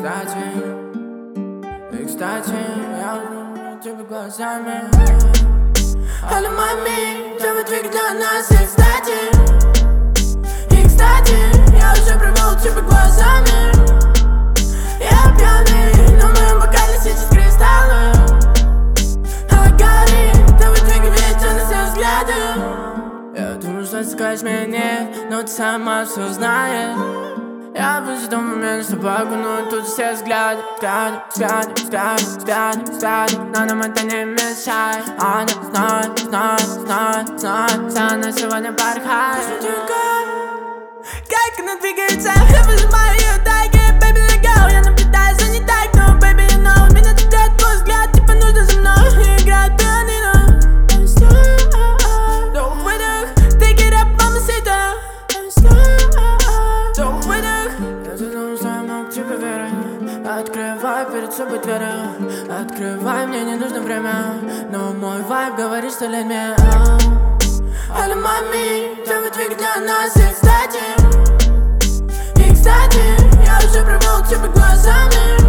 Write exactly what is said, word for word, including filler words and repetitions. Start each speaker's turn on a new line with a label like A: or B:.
A: кстати, и кстати, я узнаю тебя глазами. Алло, мами, тебя двигатель для нас, и кстати, и кстати, я уже провел тебя глазами. Я пьяный, но в моем бокале сейчас кристаллы. А горит, тебя двигатель на все взгляды. Я думаю, что ты скажешь мне нет, но ты сама все знаешь. Я бы ждал момент, чтобы окунуть тут все взгляды. Взгляды, взгляды, взгляды, взгляды, взгляды. Но нам это не мешает. Она знает, знает, знает, знает, что она сегодня порхает. Как она двигается, я выжимаю ее тайги. Baby, let go, я наблюдаю за ней так. Но, baby, you know, меня цепляет твой взгляд. Типа нужно за мной играть пианино. Don't выдох, take it up, mamacita. Don't выдох. Я задумал, что я мог тебе верить. Открывай перед собой двери. Открывай, мне не нужно время. Но мой вайб говорит, что лень мне. Алло, мами, тебя двигатель для нас, и кстати, и кстати, я уже провел тебя глазами.